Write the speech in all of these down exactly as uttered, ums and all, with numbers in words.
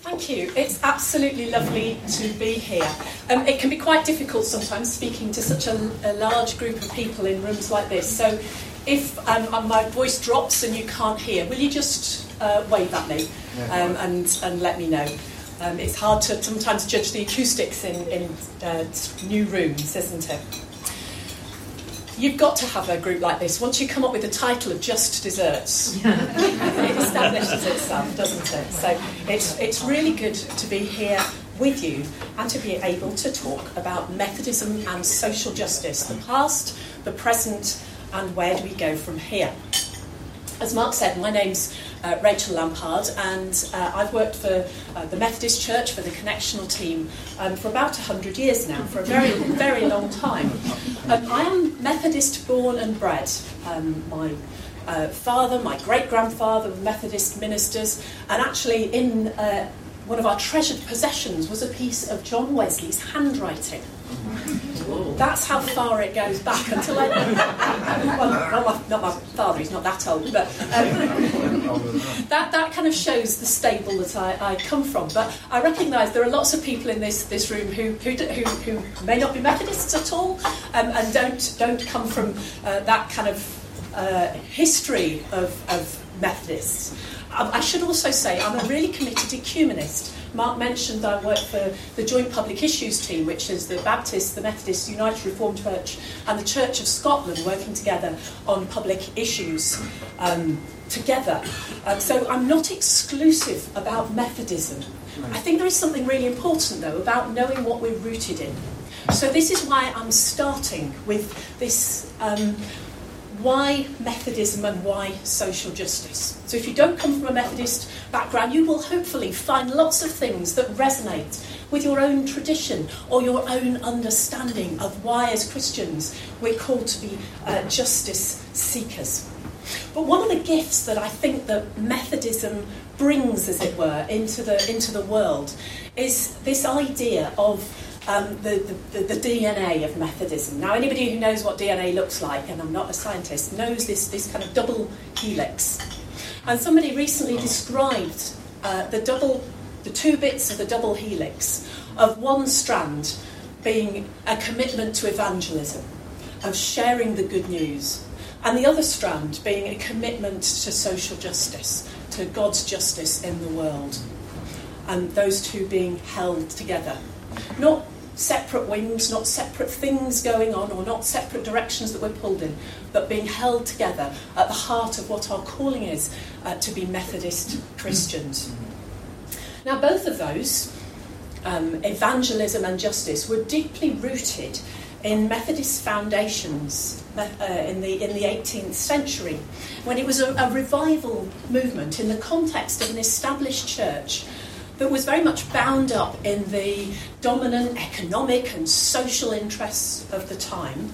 Thank you. It's absolutely lovely to be here. Um, it can be quite difficult sometimes speaking to such a, a large group of people in rooms like this. So if um, my voice drops and you can't hear, will you just uh, wave at me um, and, and let me know? Um, it's hard to sometimes judge the acoustics in, in uh, new rooms, isn't it? You've got to have a group like this. Once you come up with the title of Just Desserts, it establishes itself, doesn't it? So it's it's really good to be here with you and to be able to talk about Methodism and social justice, the past, the present, and where do we go from here. As Mark said, my name's uh, Rachel Lampard, and uh, I've worked for uh, the Methodist Church, for the Connectional team, um, for about one hundred years now, for a very, very long time. Um, I am Methodist born and bred. Um, my uh, father, my great-grandfather were Methodist ministers, and actually in uh, one of our treasured possessions was a piece of John Wesley's handwriting. That's how far it goes back until I... well, not my, not my father, he's not that old, but um, that, that kind of shows the stable that I, I come from. But I recognise there are lots of people in this, this room who, who, who, who may not be Methodists at all um, and don't, don't come from uh, that kind of uh, history of, of Methodists. I, I should also say I'm a really committed ecumenist. Mark mentioned I work for the Joint Public Issues team, which is the Baptist, the Methodist, United Reformed Church and the Church of Scotland working together on public issues um, together. Um, so I'm not exclusive about Methodism. I think there is something really important, though, about knowing what we're rooted in. So this is why I'm starting with this... Um, why Methodism and why social justice? So if you don't come from a Methodist background, you will hopefully find lots of things that resonate with your own tradition or your own understanding of why, as Christians, we're called to be uh, justice seekers. But one of the gifts that I think that Methodism brings, as it were, into the into the world is this idea of Um, the, the, the D N A of Methodism. Now, anybody who knows what D N A looks like, and I'm not a scientist, knows this, this kind of double helix. And somebody recently described uh, the double, the two bits of the double helix of one strand being a commitment to evangelism, of sharing the good news, and the other strand being a commitment to social justice, to God's justice in the world, and those two being held together. Not separate wings, not separate things going on, or not separate directions that we're pulled in, but being held together at the heart of what our calling is uh, to be Methodist Christians. Now, both of those, um, evangelism and justice, were deeply rooted in Methodist foundations uh, in the in the eighteenth century, when it was a, a revival movement in the context of an established church that was very much bound up in the dominant economic and social interests of the time,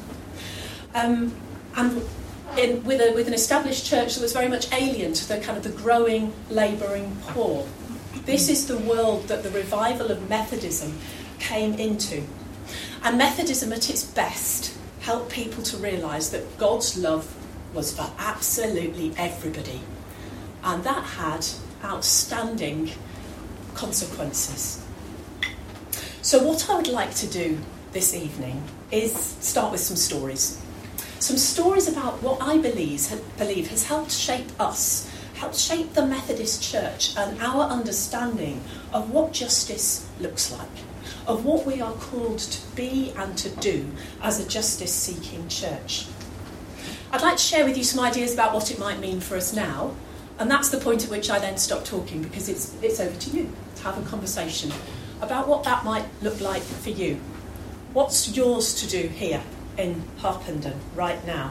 um, and in, with, a, with an established church that was very much alien to the kind of the growing, labouring poor. This is the world that the revival of Methodism came into. And Methodism at its best helped people to realise that God's love was for absolutely everybody. And that had outstanding consequences. So what I would like to do this evening is start with some stories. Some stories about what I believe, believe has helped shape us, helped shape the Methodist Church and our understanding of what justice looks like, of what we are called to be and to do as a justice-seeking church. I'd like to share with you some ideas about what it might mean for us now, and that's the point at which I then stop talking, because it's it's over to you to have a conversation about what that might look like for you. What's yours to do here in Harpenden right now?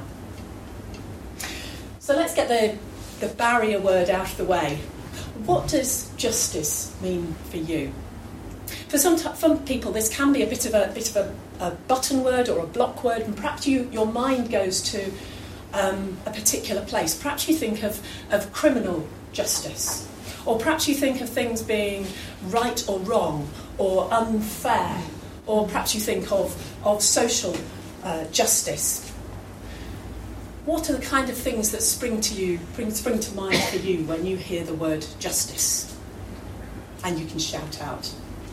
So let's get the, the barrier word out of the way. What does justice mean for you? For some, t- some people, this can be a bit of a bit of a, a button word or a block word, and perhaps you your mind goes to Um, a particular place. Perhaps you think of, of criminal justice, or perhaps you think of things being right or wrong, or unfair, or perhaps you think of, of social uh, justice. What are the kind of things that spring to you, spring, spring to mind for you when you hear the word justice? and you can shout out.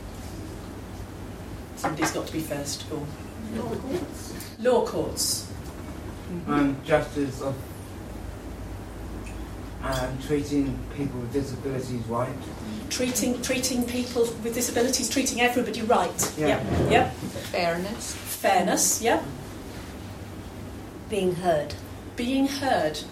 Somebody's got to be first. Go on. Law courts. Law courts. Mm-hmm. Um, justice of um, treating people with disabilities right. Treating treating people with disabilities, treating everybody right. Yeah. Yep. Yep. Fairness. Fairness. Yep. Being heard. Being heard.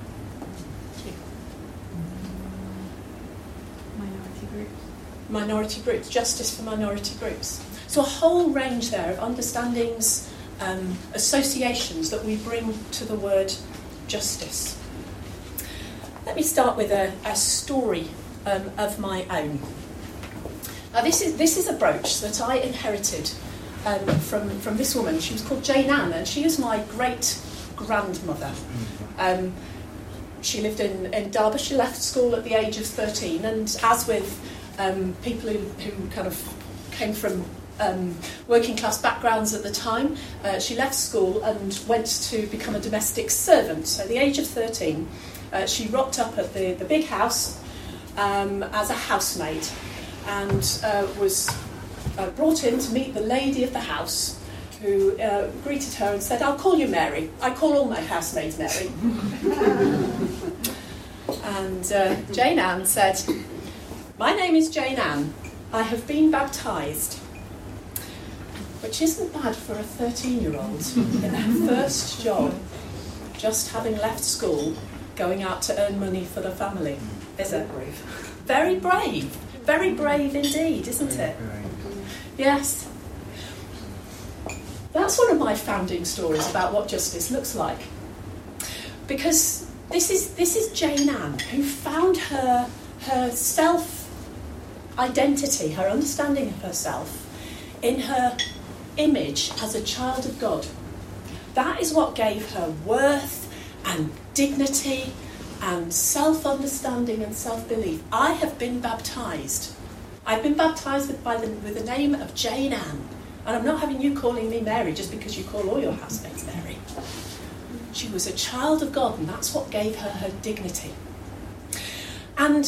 Minority groups. Minority groups. Justice for minority groups. So a whole range there of understandings, um, associations that we bring to the word justice. Let me start with a, a story um, of my own. Now this is this is a brooch that I inherited um, from from this woman. She was called Jane Ann, and she is my great grandmother. Um, she lived in, in Derby. She left school at the age of thirteen, and as with um, people who, who kind of came from Um, working class backgrounds at the time, uh, she left school and went to become a domestic servant. So at the age of thirteen, uh, she rocked up at the, the big house um, as a housemaid and uh, was uh, brought in to meet the lady of the house, who uh, greeted her and said, "I'll call you Mary. I call all my housemaids Mary." And uh, Jane Ann said, "My name is Jane Ann. I have been baptised." Which isn't bad for a thirteen-year-old in her first job, just having left school, going out to earn money for the family. Is it? Brave. Very brave. Very brave indeed, isn't it? Yes. That's one of my founding stories about what justice looks like. Because this is this is Jane Ann, who found her her self-identity, her understanding of herself, in her image as a child of God. That is what gave her worth and dignity and self-understanding and self-belief. I have been baptised. I've been baptised with, by the, with the name of Jane Ann. And I'm not having you calling me Mary just because you call all your housemates Mary. She was a child of God, and that's what gave her her dignity. And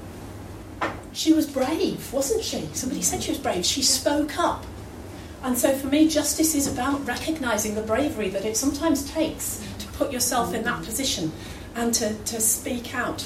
she was brave, wasn't she? Somebody said she was brave. She spoke up. And so for me, justice is about recognising the bravery that it sometimes takes to put yourself in that position and to, to speak out.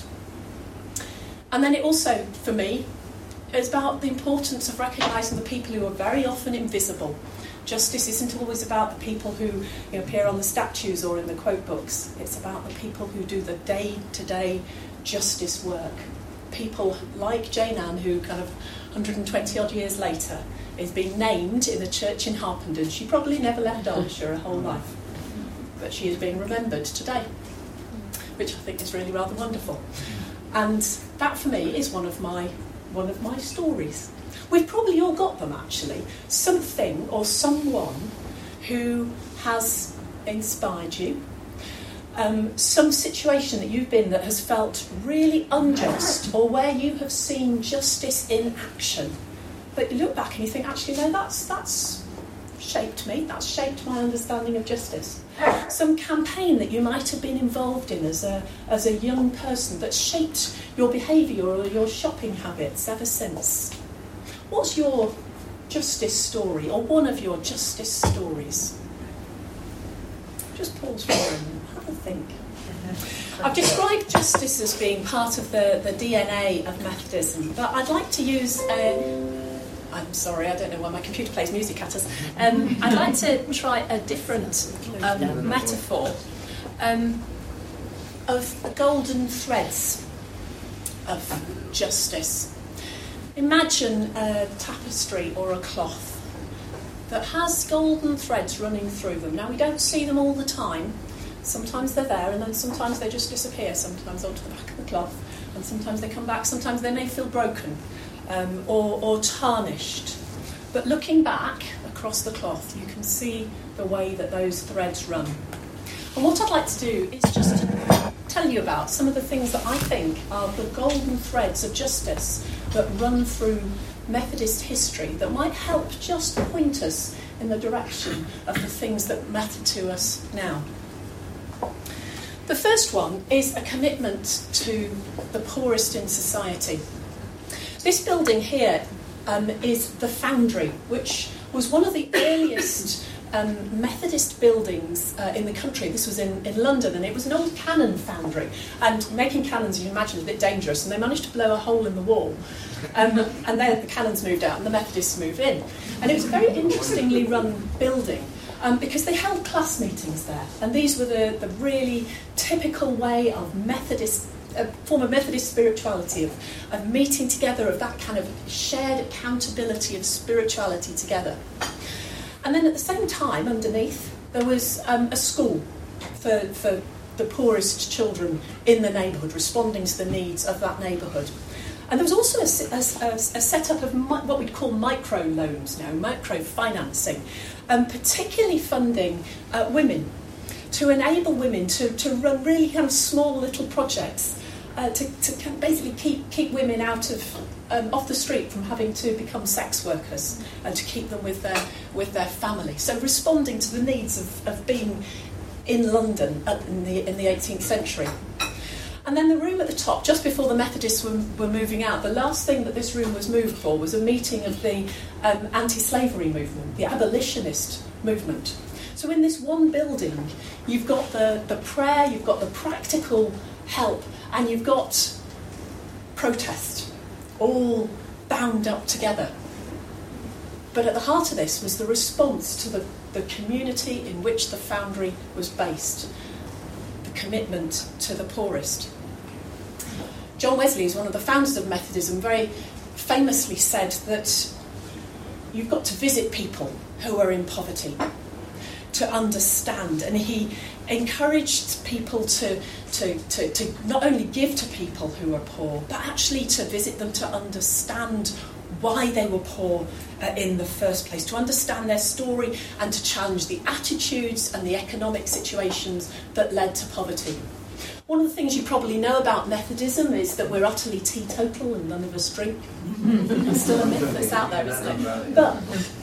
And then it also, for me, is about the importance of recognising the people who are very often invisible. Justice isn't always about the people who, you know, appear on the statues or in the quote books. It's about the people who do the day-to-day justice work. People like Jane Ann, who kind of one hundred twenty odd years later is being named in a church in Harpenden. She probably never left Derbyshire her whole life, but she is being remembered today, which I think is really rather wonderful. And that for me is one of my one of my stories. We've probably all got them, actually. Something or someone who has inspired you. Um, some situation that you've been that has felt really unjust, or where you have seen justice in action. But you look back and you think, actually, no, that's that's shaped me. That's shaped my understanding of justice. Some campaign that you might have been involved in as a as a young person that's shaped your behaviour or your shopping habits ever since. What's your justice story, or one of your justice stories? Just pause for a moment. Have a think. I've described justice as being part of the, the D N A of Methodism, but I'd like to use a... I'm sorry, I don't know why my computer plays music at us. Um, I'd like to try a different um, metaphor um, of the golden threads of justice. Imagine a tapestry or a cloth that has golden threads running through them. Now, we don't see them all the time. Sometimes they're there, and then sometimes they just disappear, sometimes onto the back of the cloth, and sometimes they come back, sometimes they may feel broken um, or, or tarnished. But looking back across the cloth, you can see the way that those threads run. And what I'd like to do is just tell you about some of the things that I think are the golden threads of justice that run through Methodist history that might help just point us in the direction of the things that matter to us now. The first one is a commitment to the poorest in society. This building here um, is the Foundry, which was one of the earliest um, Methodist buildings uh, in the country. This was in, in London, and it was an old cannon foundry. And making cannons, you can imagine, is a bit dangerous, and they managed to blow a hole in the wall. Um, and then the cannons moved out, and the Methodists moved in. And it was a very interestingly run building, um, because they held class meetings there. And these were the, the really typical way of Methodist, a form of Methodist spirituality, of, of meeting together, of that kind of shared accountability of spirituality together. And then at the same time, underneath, there was um, a school for, for the poorest children in the neighbourhood, responding to the needs of that neighbourhood. And there was also a, a, a set-up of mi- what we'd call micro-loans now, micro-financing, um, particularly funding uh, women, to enable women to, to run really kind of small little projects, uh, to, to kind of basically keep keep women out of um, off the street from having to become sex workers, and to keep them with their with their family. So responding to the needs of, of being in London in the in the eighteenth century. And then the room at the top, just before the Methodists were, were moving out, the last thing that this room was moved for was a meeting of the um, anti-slavery movement, the abolitionist movement. So in this one building, you've got the, the prayer, you've got the practical help, and you've got protest, all bound up together. But at the heart of this was the response to the, the community in which the Foundry was based, the commitment to the poorest. John Wesley is one of the founders of Methodism, very famously said that you've got to visit people who are in poverty to understand, and he encouraged people to, to, to, to not only give to people who are poor, but actually to visit them to understand why they were poor uh, in the first place, to understand their story and to challenge the attitudes and the economic situations that led to poverty. One of the things you probably know about Methodism is that we're utterly teetotal and none of us drink. It's still a myth that's out there, isn't it? But,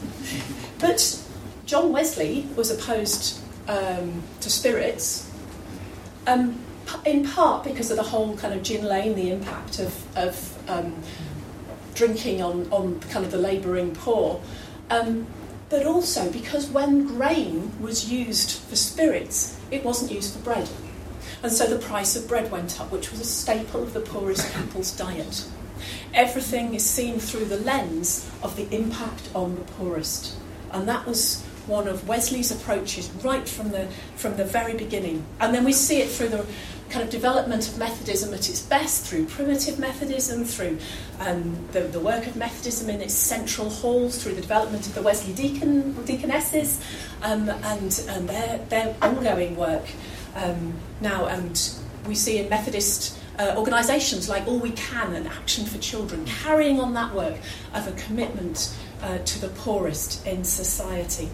but John Wesley was opposed um, to spirits, um, in part because of the whole kind of gin lane, the impact of, of um, drinking on, on kind of the labouring poor, um, but also because when grain was used for spirits, it wasn't used for bread. And so the price of bread went up, which was a staple of the poorest people's diet. Everything is seen through the lens of the impact on the poorest. And that was one of Wesley's approaches right from the from the very beginning. And then we see it through the kind of development of Methodism at its best, through primitive Methodism, through um, the, the work of Methodism in its central halls, through the development of the Wesley deacon, deaconesses, um, and, and their, their ongoing work um, now. And we see in Methodist uh, organisations like All We Can and Action for Children carrying on that work of a commitment uh, to the poorest in society.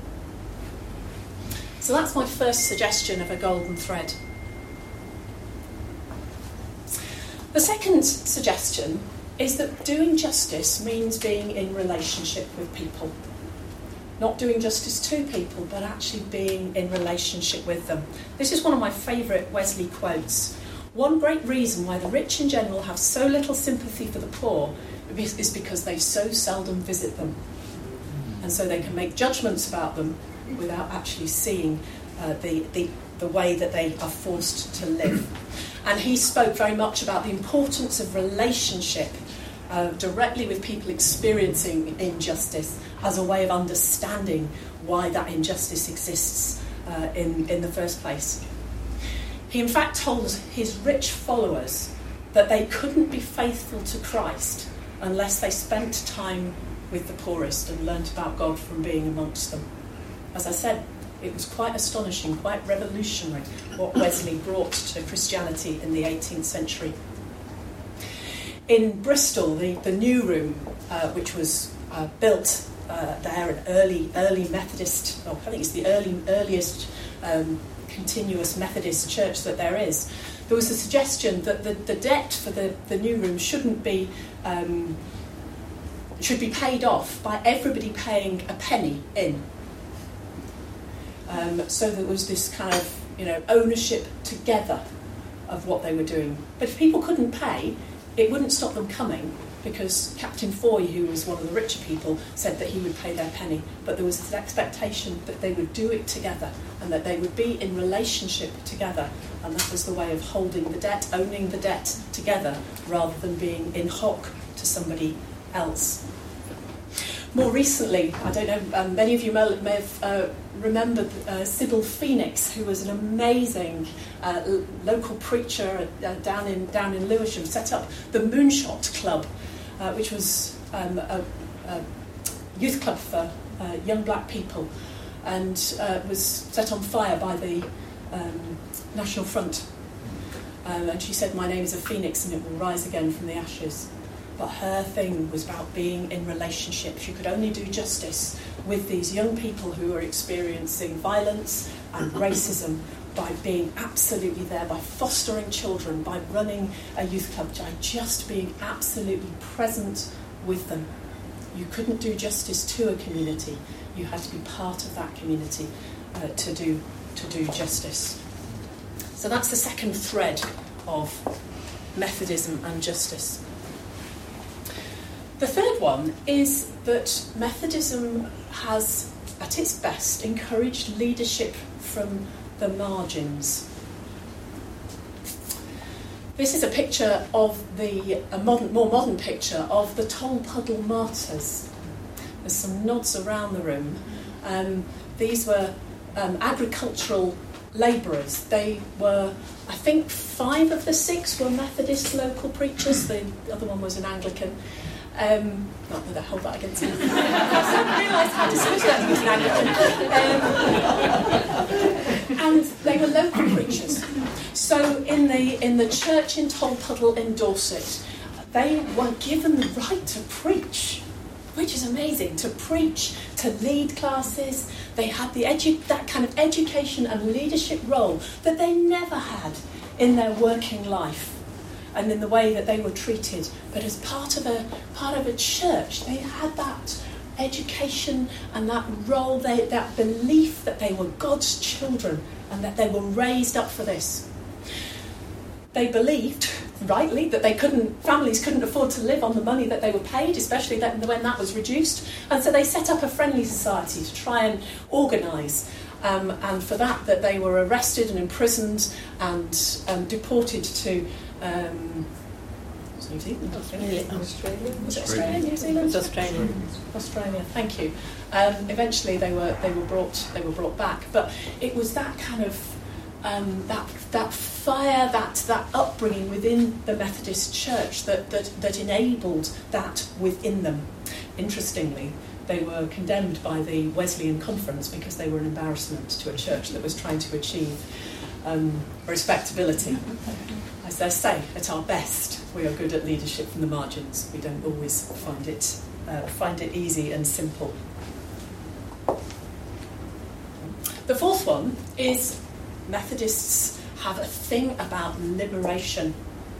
So that's my first suggestion of a golden thread. The second suggestion is that doing justice means being in relationship with people. Not doing justice to people, but actually being in relationship with them. This is one of my favourite Wesley quotes. One great reason why the rich in general have so little sympathy for the poor is because they so seldom visit them. And so they can make judgments about them without actually seeing uh, the, the, the way that they are forced to live. And he spoke very much about the importance of relationship uh, directly with people experiencing injustice as a way of understanding why that injustice exists uh, in, in the first place. He in fact told his rich followers that they couldn't be faithful to Christ unless they spent time with the poorest and learnt about God from being amongst them. As I said, it was quite astonishing, quite revolutionary, what Wesley brought to Christianity in the eighteenth century. In Bristol, the, the New Room, uh, which was uh, built uh, there, an early early Methodist, oh, I think it's the early earliest um, continuous Methodist church that there is, there was a suggestion that the, the debt for the, the New Room shouldn't be um, should be paid off by everybody paying a penny in. Um, so there was this kind of, you know, ownership together of what they were doing. But if people couldn't pay, it wouldn't stop them coming, because Captain Foy, who was one of the richer people, said that he would pay their penny, but there was this expectation that they would do it together and that they would be in relationship together, and that was the way of holding the debt, owning the debt together, rather than being in hock to somebody else. More recently, I don't know, um, many of you may, may have uh, remembered uh, Sybil Phoenix, who was an amazing uh, l- local preacher uh, down in down in Lewisham, set up the Moonshot Club, uh, which was um, a, a youth club for uh, young black people, and uh, was set on fire by the um, National Front. Um, and she said, "My name is a phoenix, and it will rise again from the ashes." But her thing was about being in relationship. She could only do justice with these young people who were experiencing violence and racism by being absolutely there, by fostering children, by running a youth club, by just being absolutely present with them. You couldn't do justice to a community. You had to be part of that community uh, to do to do justice. So that's the second thread of Methodism and justice. The third one is that Methodism has, at its best, encouraged leadership from the margins. This is a picture of the, a modern, more modern picture of the Tolpuddle Martyrs. There's some nods around the room. Um, these were um, agricultural labourers. They were, I think, five of the six were Methodist local preachers. The other one was an Anglican. Um, not that I hold that against him. I didn't realise how dismissive that he was an Anglican. Um, and they were local preachers. So in the in the church in Tolpuddle in Dorset, they were given the right to preach, which is amazing. To preach, to lead classes. They had the edu- that kind of education and leadership role that they never had in their working life, and in the way that they were treated. But as part of a part of a church, they had that education and that role, they, that belief that they were God's children and that they were raised up for this. They believed, rightly, that they couldn't, families couldn't afford to live on the money that they were paid, especially that, when that was reduced. And so they set up a friendly society to try and organise. Um, and for that, that they were arrested and imprisoned and um, deported to um, New Zealand, Australia. Australia. Was it Australia, New Zealand? Australia. Australia. Thank you. Um, eventually, they were they were brought they were brought back. But it was that kind of um, that that fire, that that upbringing within the Methodist Church that that that enabled that within them. Interestingly, they were condemned by the Wesleyan Conference because they were an embarrassment to a church that was trying to achieve um, respectability. As they say, at our best, we are good at leadership from the margins. We don't always find it uh, find it easy and simple. The fourth one is Methodists have a thing about liberation.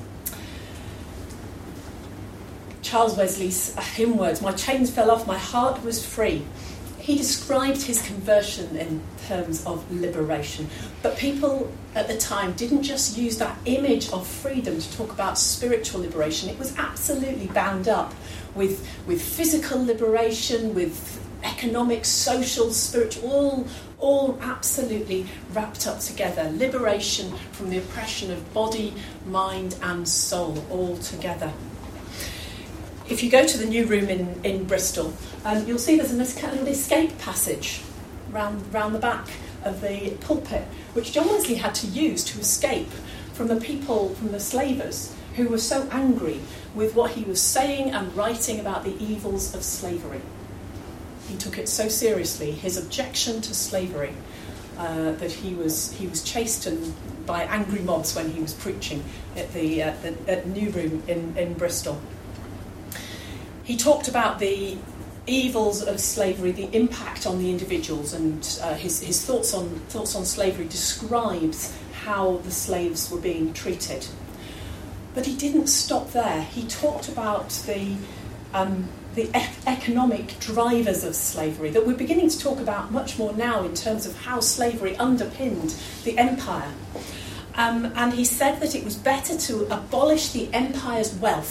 Charles Wesley's hymn words, "My chains fell off, my heart was free." He described his conversion in terms of liberation. But people at the time didn't just use that image of freedom to talk about spiritual liberation. It was absolutely bound up with, with physical liberation, with economic, social, spiritual, all, all absolutely wrapped up together. Liberation from the oppression of body, mind and soul, all together. If you go to the new room in, in Bristol, um, you'll see there's a kind of escape passage round, round the back of the pulpit, which John Wesley had to use to escape from the people, from the slavers, who were so angry with what he was saying and writing about the evils of slavery. He took it so seriously, his objection to slavery, uh, that he was he was chased and, by angry mobs when he was preaching at the, uh, the at New Room in, in Bristol. He talked about the evils of slavery, the impact on the individuals, and uh, his, his thoughts on thoughts on slavery describes how the slaves were being treated. But he didn't stop there. He talked about the um, the e- economic drivers of slavery that we're beginning to talk about much more now in terms of how slavery underpinned the empire. Um, and he said that it was better to abolish the empire's wealth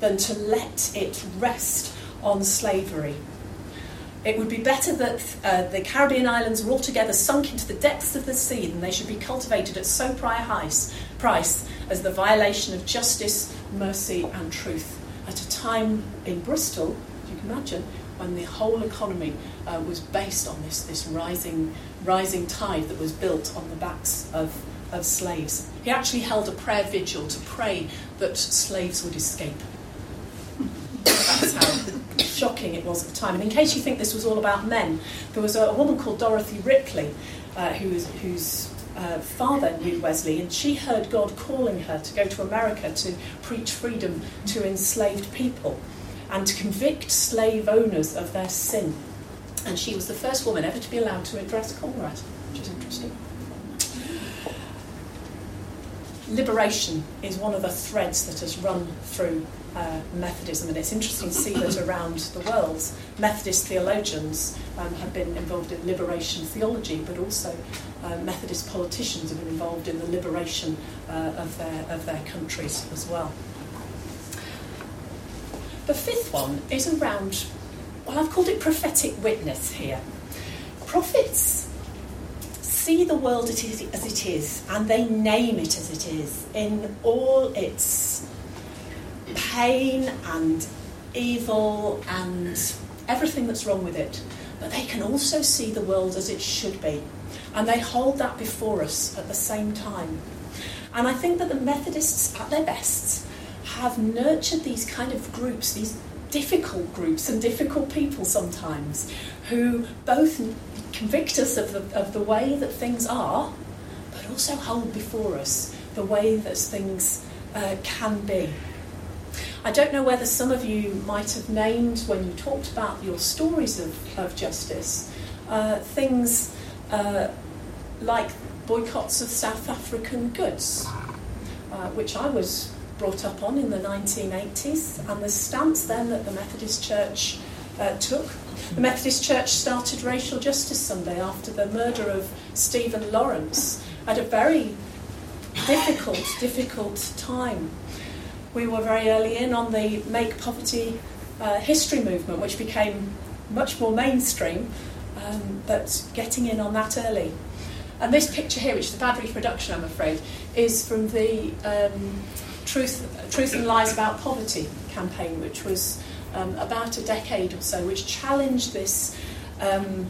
than to let it rest on slavery. It would be better that uh, the Caribbean islands were altogether sunk into the depths of the sea than they should be cultivated at so price as the violation of justice, mercy and truth at a time in Bristol, as you can imagine, when the whole economy uh, was based on this, this rising, rising tide that was built on the backs of, of slaves. He actually held a prayer vigil to pray that slaves would escape. That's how shocking it was at the time. And in case you think this was all about men, there was a, a woman called Dorothy Ripley, uh, who was, whose uh, father knew Wesley, and she heard God calling her to go to America to preach freedom to enslaved people and to convict slave owners of their sin. And she was the first woman ever to be allowed to address Congress, which is interesting. Liberation is one of the threads that has run through uh, Methodism, and it's interesting to see that around the world Methodist theologians um, have been involved in liberation theology, but also uh, Methodist politicians have been involved in the liberation uh, of their of their countries as well. The fifth one is around, well, I've called it prophetic witness here. Prophets see the world as it is, and they name it as it is, in all its pain and evil and everything that's wrong with it. But they can also see the world as it should be, and they hold that before us at the same time. And I think that the Methodists, at their best, have nurtured these kind of groups, these difficult groups and difficult people sometimes, who both convict us of the, of the way that things are, but also hold before us the way that things uh, can be. I don't know whether some of you might have named, when you talked about your stories of, of justice, uh, things uh, like boycotts of South African goods, uh, which I was brought up on in the nineteen eighties, and the stance then that the Methodist Church uh, took. The Methodist Church started Racial Justice Sunday after the murder of Stephen Lawrence at a very difficult, difficult time. We were very early in on the Make Poverty uh, History movement, which became much more mainstream, um, but getting in on that early. And this picture here, which is a bad reproduction, I'm afraid, is from the um, Truth, Truth and Lies About Poverty campaign, which was um, about a decade or so, which challenged this um,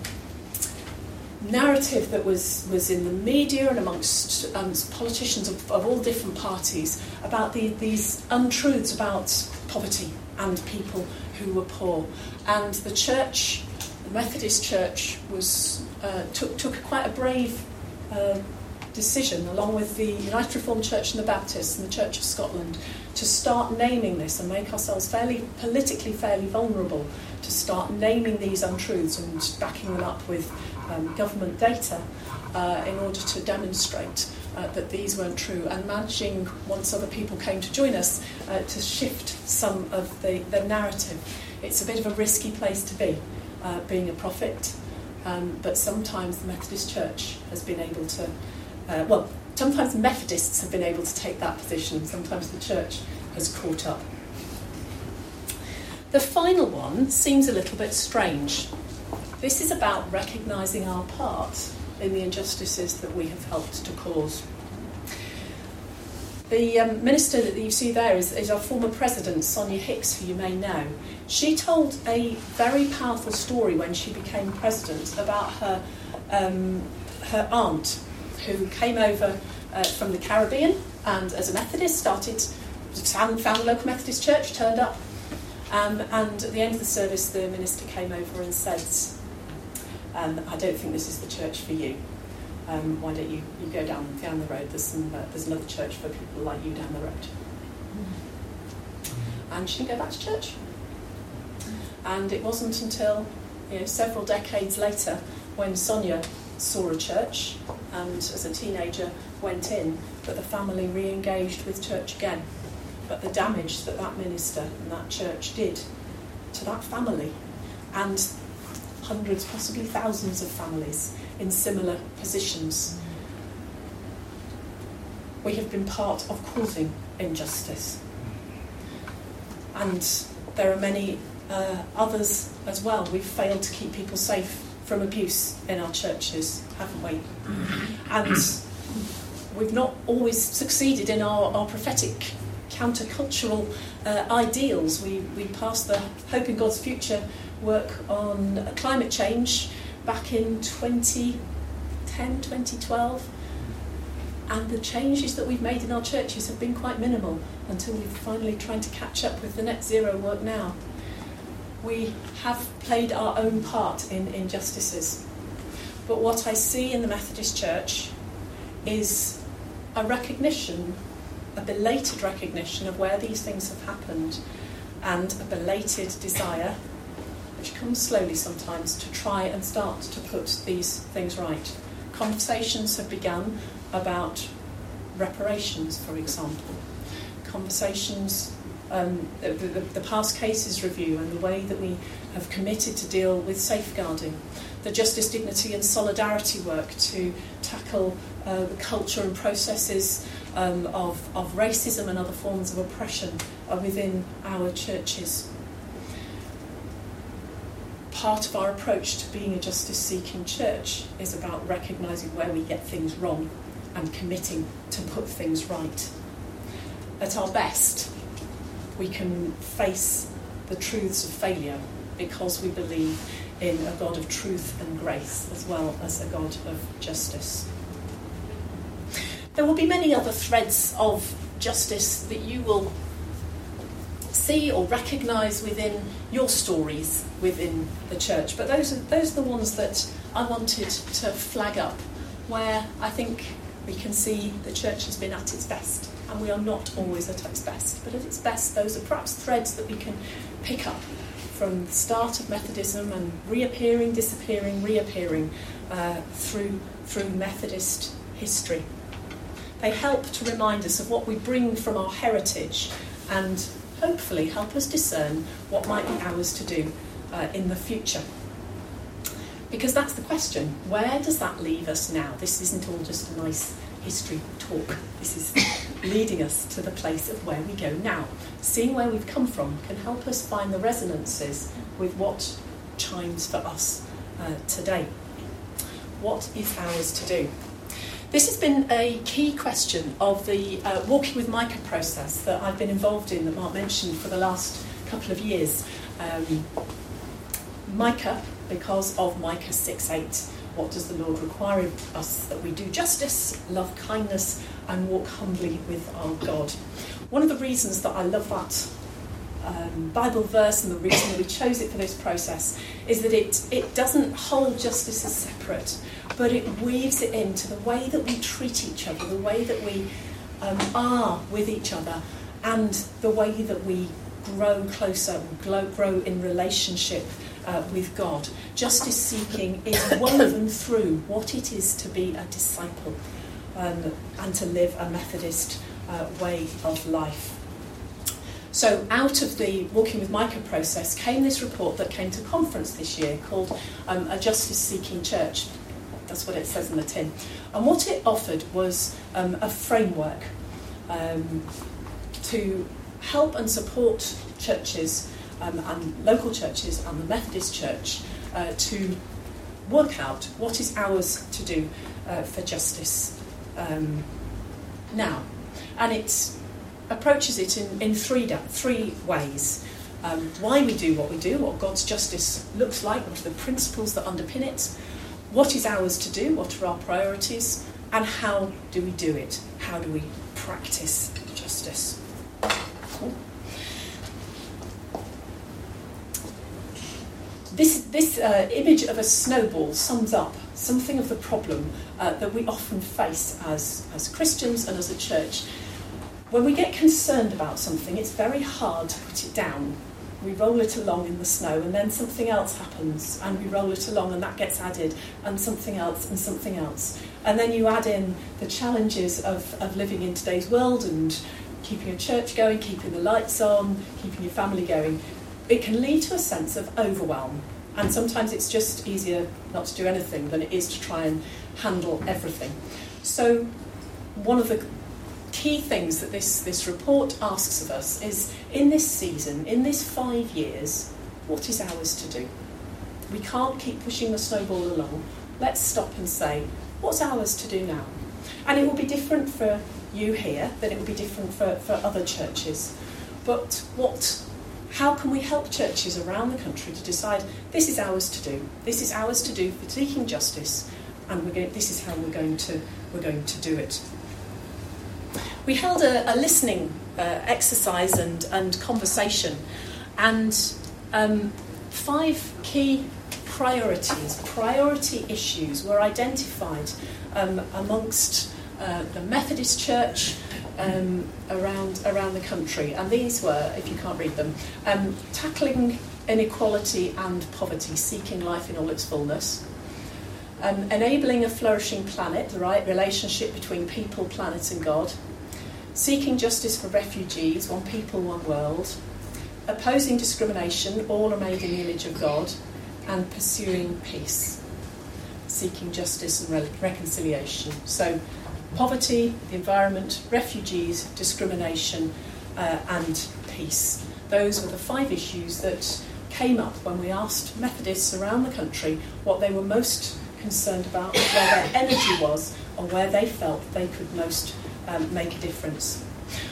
narrative that was, was in the media and amongst um, politicians of, of all different parties about the, these untruths about poverty and people who were poor. And the church, the Methodist Church, was uh, took, took quite a brave uh, decision, along with the United Reformed Church and the Baptists and the Church of Scotland, to start naming this and make ourselves fairly politically fairly vulnerable, to start naming these untruths and backing them up with um, government data uh, in order to demonstrate uh, that these weren't true, and managing, once other people came to join us, uh, to shift some of the, the narrative. It's a bit of a risky place to be, uh, being a prophet, um, but sometimes the Methodist Church has been able to Uh, well, sometimes Methodists have been able to take that position, sometimes the church has caught up. The final one seems a little bit strange. This is about recognising our part in the injustices that we have helped to cause. The um, minister that you see there is, is our former president, Sonia Hicks, who you may know. She told a very powerful story when she became president about her, um, her aunt, who came over uh, from the Caribbean and as a Methodist started, found, found a local Methodist church, turned up, um, and at the end of the service the minister came over and said, um, I don't think this is the church for you. Um, why don't you, you go down down the road, there's, some, uh, there's another church for people like you down the road. And she didn't go back to church. And it wasn't until you know, several decades later when Sonia saw a church and as a teenager went in, but the family re-engaged with church again. But the damage that that minister and that church did to that family and hundreds, possibly thousands of families in similar positions. We have been part of causing injustice. and there are many uh, others as well. We've failed to keep people safe from abuse in our churches, haven't we? And we've not always succeeded in our, our prophetic countercultural uh, ideals. We, we passed the Hope in God's Future work on climate change back in twenty ten, twenty twelve, and the changes that we've made in our churches have been quite minimal until we're finally trying to catch up with the net zero work now. We have played our own part in injustices, but what I see in the Methodist Church is a recognition, a belated recognition of where these things have happened, and a belated desire, which comes slowly sometimes, to try and start to put these things right. Conversations have begun about reparations, for example. Conversations, um, the, the, the past cases review and the way that we have committed to deal with safeguarding. The justice, dignity and solidarity work to tackle uh, the culture and processes um, of, of racism and other forms of oppression are within our churches. Part of our approach to being a justice-seeking church is about recognising where we get things wrong and committing to put things right. At our best, we can face the truths of failure because we believe in a God of truth and grace as well as a God of justice. There will be many other threads of justice that you will see or recognise within your stories within the church, but those are, those are the ones that I wanted to flag up, where I think we can see the church has been at its best, and we are not always at its best, but at its best those are perhaps threads that we can pick up from the start of Methodism and reappearing, disappearing, reappearing uh, through through Methodist history. They help to remind us of what we bring from our heritage and hopefully help us discern what might be ours to do uh, in the future. Because that's the question, where does that leave us now? This isn't all just a nice history talk. This is leading us to the place of where we go now. Seeing where we've come from can help us find the resonances with what chimes for us uh, today. What is ours to do? This has been a key question of the uh, Walking with Micah process that I've been involved in, that Mark mentioned, for the last couple of years. Um, Micah, because of Micah six eight. What does the Lord require of us? That we do justice, love kindness, and walk humbly with our God. One of the reasons that I love that um, Bible verse, and the reason that we chose it for this process, is that it, it doesn't hold justice as separate, but it weaves it into the way that we treat each other, the way that we um, are with each other, and the way that we grow closer, grow, grow in relationship uh, with God. Justice seeking is woven through what it is to be a disciple um, and to live a Methodist uh, way of life. So out of the Walking with Micah process came this report that came to conference this year called um, A Justice Seeking Church. That's what it says in the tin. And what it offered was um, a framework um, to help and support churches um, and local churches and the Methodist Church uh, to work out what is ours to do uh, for justice um, now. And it approaches it in, in three, da- three ways. Um, why we do what we do, what God's justice looks like, what are the principles that underpin it, what is ours to do, what are our priorities, and how do we do it? How do we practice justice? Cool. This, this uh, image of a snowball sums up something of the problem uh, that we often face as, as Christians and as a church. When we get concerned about something, it's very hard to put it down. We roll it along in the snow, and then something else happens, and we roll it along, and that gets added, and something else, and something else. And then you add in the challenges of, of living in today's world and keeping a church going, keeping the lights on, keeping your family going. It can lead to a sense of overwhelm. And sometimes it's just easier not to do anything than it is to try and handle everything. So one of the key things that this, this report asks of us is, in this season, in this five years, what is ours to do? We can't keep pushing the snowball along. Let's stop and say, what's ours to do now? And it will be different for you here than it will be different for, for other churches. But what, how can we help churches around the country to decide this is ours to do? This is ours to do for seeking justice, and we're going, this is how we're going to we're going to do it. We held a, a listening uh, exercise and, and conversation, and um, five key priorities, priority issues were identified um, amongst uh, the Methodist Church um, around around the country. And these were, if you can't read them, um, tackling inequality and poverty, seeking life in all its fullness, um, enabling a flourishing planet, the right relationship between people, planet and God, seeking justice for refugees, one people, one world, opposing discrimination, all are made in the image of God, and pursuing peace, seeking justice and re- reconciliation. So poverty, the environment, refugees, discrimination, uh, and peace. Those were the five issues that came up when we asked Methodists around the country what they were most concerned about, where their energy was, or where they felt they could most um, make a difference.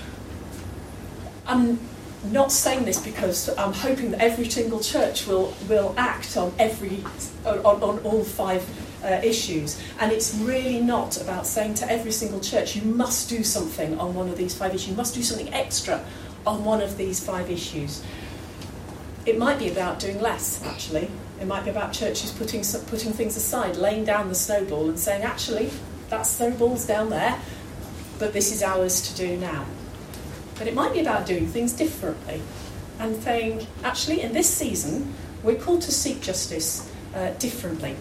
I'm not saying this because I'm hoping that every single church will, will act on every on, on all five uh, issues, and it's really not about saying to every single church you must do something on one of these five issues, you must do something extra on one of these five issues. It might be about doing less, actually. It might be about churches putting putting things aside, laying down the snowball and saying, actually, that snowball's down there, but this is ours to do now. But it might be about doing things differently and saying, actually, in this season, we're called to seek justice uh, differently.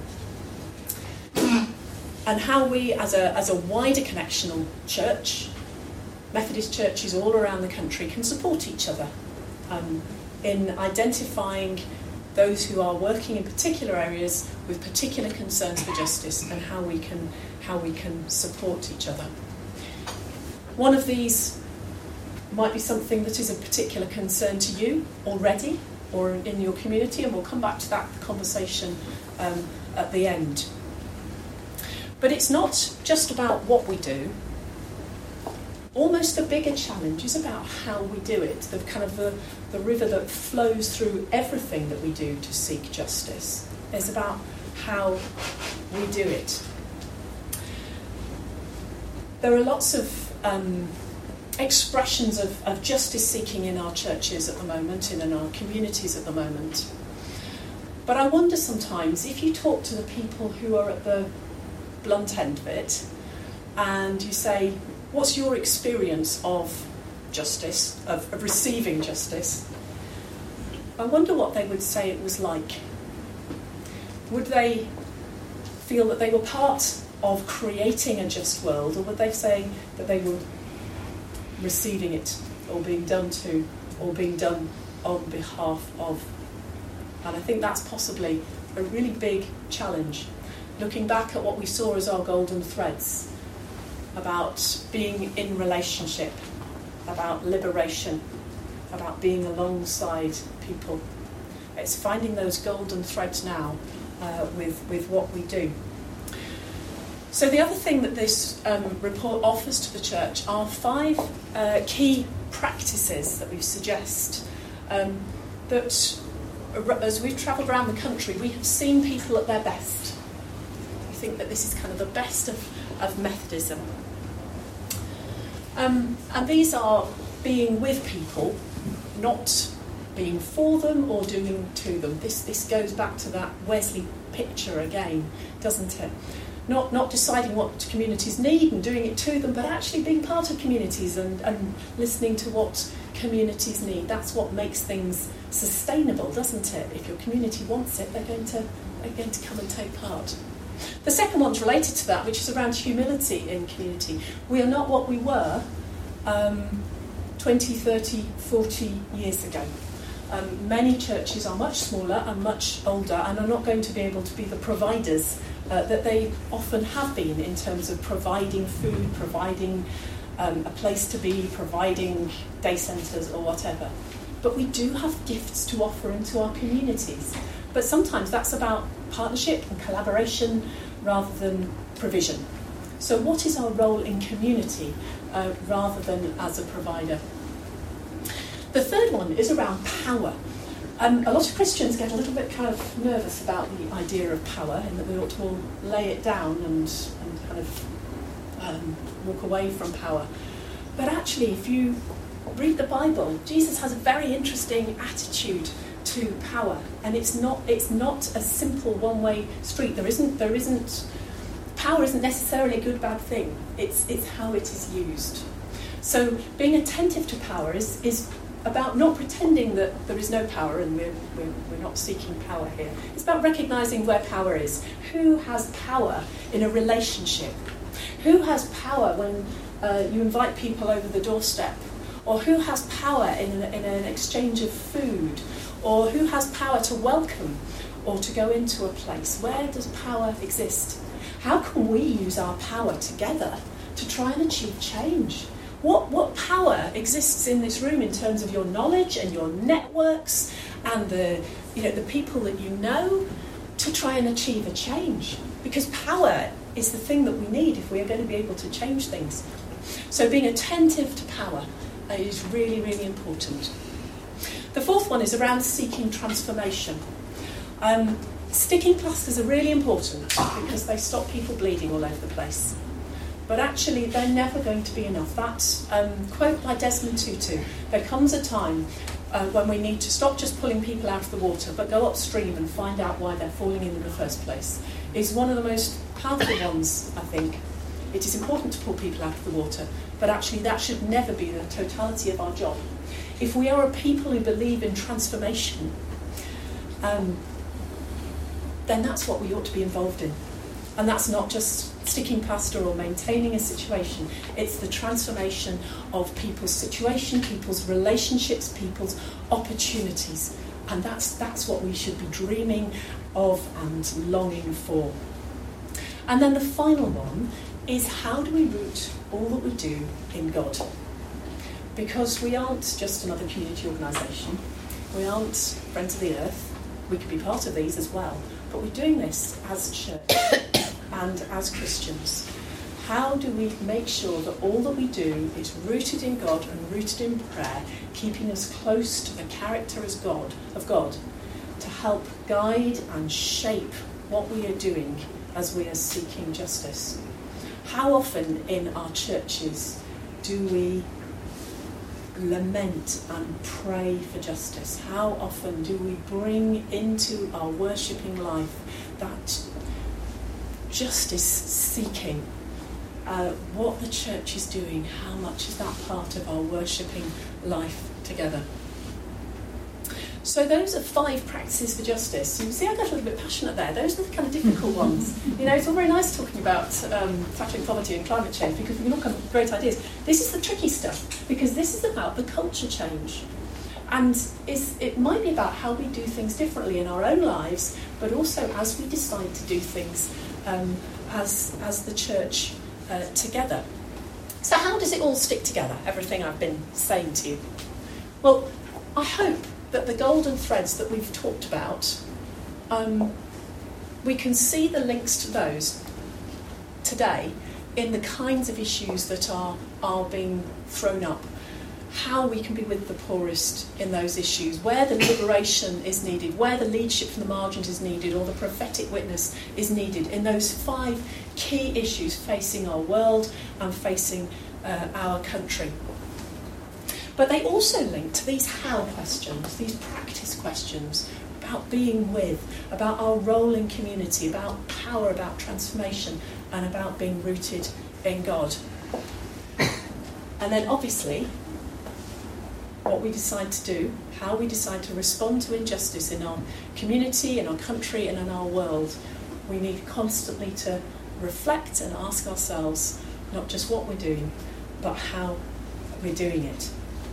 And how we, as a, as a wider connectional church, Methodist churches all around the country, can support each other um, in identifying those who are working in particular areas with particular concerns for justice, and how we can, how we can support each other. One of these might be something that is of particular concern to you already or in your community, and we'll come back to that conversation um, at the end. But it's not just about what we do. Almost the bigger challenge is about how we do it, the kind of the, the river that flows through everything that we do to seek justice. It's about how we do it. There are lots of um, expressions of, of justice seeking in our churches at the moment and in our communities at the moment. But I wonder sometimes if you talk to the people who are at the blunt end of it and you say, what's your experience of justice, of, of receiving justice? I wonder what they would say it was like. Would they feel that they were part of creating a just world, or would they say that they were receiving it, or being done to, or being done on behalf of? And I think that's possibly a really big challenge. Looking back at what we saw as our golden threads, about being in relationship, about liberation, about being alongside people. It's finding those golden threads now uh, with, with what we do. So the other thing that this um, report offers to the church are five uh, key practices that we suggest um, that as we've travelled around the country, we have seen people at their best. We think that this is kind of the best of, of Methodism. Um, and these are being with people, not being for them or doing to them. This this goes back to that Wesley picture again, doesn't it? Not not deciding what communities need and doing it to them, but actually being part of communities and, and listening to what communities need. That's what makes things sustainable, doesn't it? If your community wants it, they're going to they're going to come and take part. The second one's related to that, which is around humility in community. We are not what we were um, twenty, thirty, forty years ago. Um, many churches are much smaller and much older and are not going to be able to be the providers uh, that they often have been in terms of providing food, providing um, a place to be, providing day centres or whatever. But we do have gifts to offer into our communities. But sometimes that's about partnership and collaboration rather than provision. So what is our role in community uh, rather than as a provider? The third one is around power. Um, a lot of Christians get a little bit kind of nervous about the idea of power, and that we ought to all lay it down and, and kind of um, walk away from power. But actually, if you read the Bible, Jesus has a very interesting attitude to power, and it's not it's not a simple one-way street. There isn't there isn't power isn't necessarily a good bad thing. It's it's how it is used. So being attentive to power is is about not pretending that there is no power and we're, we're, we're not seeking power here. It's about recognising where power is. Who has power in a relationship? Who has power when uh, you invite people over the doorstep? Or who has power in an, in an exchange of food? Or who has power to welcome or to go into a place? Where does power exist? How can we use our power together to try and achieve change? What what power exists in this room in terms of your knowledge and your networks and the you know the people that you know to try and achieve a change? Because power is the thing that we need if we are going to be able to change things. So being attentive to power uh, is really, really important. The fourth one is around seeking transformation. Um, sticking plasters are really important because they stop people bleeding all over the place. But actually, they're never going to be enough. That um, quote by Desmond Tutu, there comes a time uh, when we need to stop just pulling people out of the water, but go upstream and find out why they're falling in in the first place, is one of the most powerful ones, I think. It is important to pull people out of the water, but actually that should never be the totality of our job. If we are a people who believe in transformation, um, then that's what we ought to be involved in. And that's not just sticking plaster or maintaining a situation. It's the transformation of people's situation, people's relationships, people's opportunities. And that's that's what we should be dreaming of and longing for. And then the final one is, how do we root all that we do in God? Because we aren't just another community organisation. We aren't Friends of the Earth. We could be part of these as well. But we're doing this as a church and as Christians. How do we make sure that all that we do is rooted in God and rooted in prayer, keeping us close to the character as God of God, to help guide and shape what we are doing as we are seeking justice? How often in our churches do we lament and pray for justice? How often do we bring into our worshipping life that justice seeking? Uh, what the church is doing, how much is that part of our worshipping life together? So those are five practices for justice. You see, I got a little bit passionate there. Those are the kind of difficult ones. You know, it's all very nice talking about um, tackling poverty and climate change because we can all come up with great ideas. This is the tricky stuff because this is about the culture change. And it's, it might be about how we do things differently in our own lives, but also as we decide to do things um, as, as the church uh, together. So how does it all stick together, everything I've been saying to you? Well, I hope that the golden threads that we've talked about, um, we can see the links to those today in the kinds of issues that are, are being thrown up. How we can be with the poorest in those issues, where the liberation is needed, where the leadership from the margins is needed, or the prophetic witness is needed in those five key issues facing our world and facing uh, our country. But they also link to these how questions, these practice questions about being with, about our role in community, about power, about transformation, and about being rooted in God. And then obviously, what we decide to do, how we decide to respond to injustice in our community, in our country, and in our world, we need constantly to reflect and ask ourselves not just what we're doing, but how we're doing it.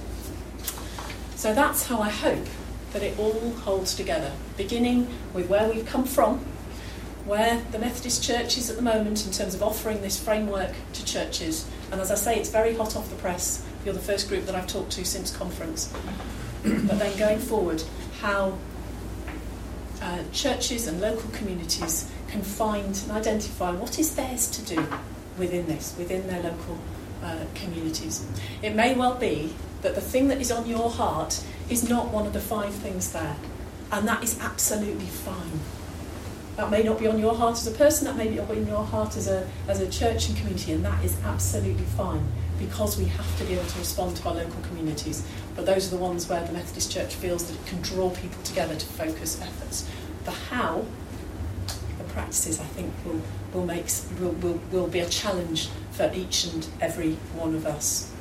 So that's how I hope that it all holds together, beginning with where we've come from, where the Methodist Church is at the moment in terms of offering this framework to churches, And as I say, it's very hot off the press. You're the first group that I've talked to since conference. But then going forward, how uh, churches and local communities can find and identify what is theirs to do within this, within their local uh, communities. It may well be that the thing that is on your heart is not one of the five things there, and that is absolutely fine. That may not be on your heart as a person, that may be on your heart as a as a church and community, and that is absolutely fine, because we have to be able to respond to our local communities. But those are the ones where the Methodist Church feels that it can draw people together to focus efforts. The how, the practices, I think, will will make will will, will be a challenge for each and every one of us.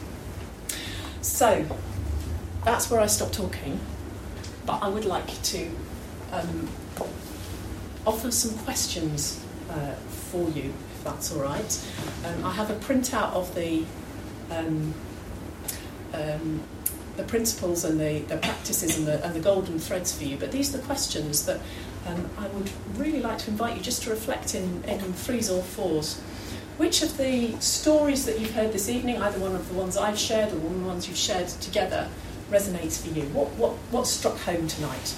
So that's where I stop talking, but I would like to um, offer some questions uh, for you, if that's all right. Um, I have a printout of the um, um, the principles and the, the practices and the, and the golden threads for you, but these are the questions that um, I would really like to invite you just to reflect in, in threes or fours. Which of the stories that you've heard this evening, either one of the ones I've shared or one of the ones you've shared together, resonates for you? What, what, what struck home tonight?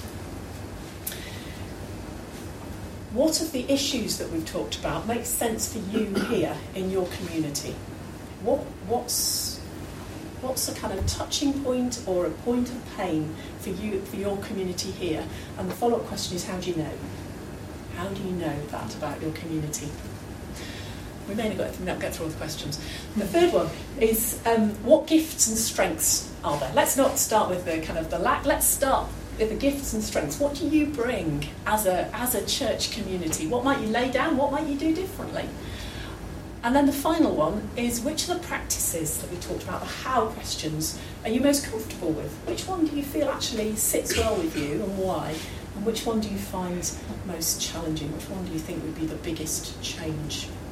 What of the issues that we've talked about makes sense for you here in your community? What, what's, what's a kind of touching point or a point of pain for you, for your community here? And the follow-up question is, how do you know? How do you know that about your community? We may not get, not get through all the questions. The third one is, um, what gifts and strengths are there? Let's not start with the kind of the lack. Let's start with the gifts and strengths. What do you bring as a as a church community? What might you lay down? What might you do differently? And then the final one is, which of the practices that we talked about, the how questions, are you most comfortable with? Which one do you feel actually sits well with you, and why? And which one do you find most challenging? Which one do you think would be the biggest change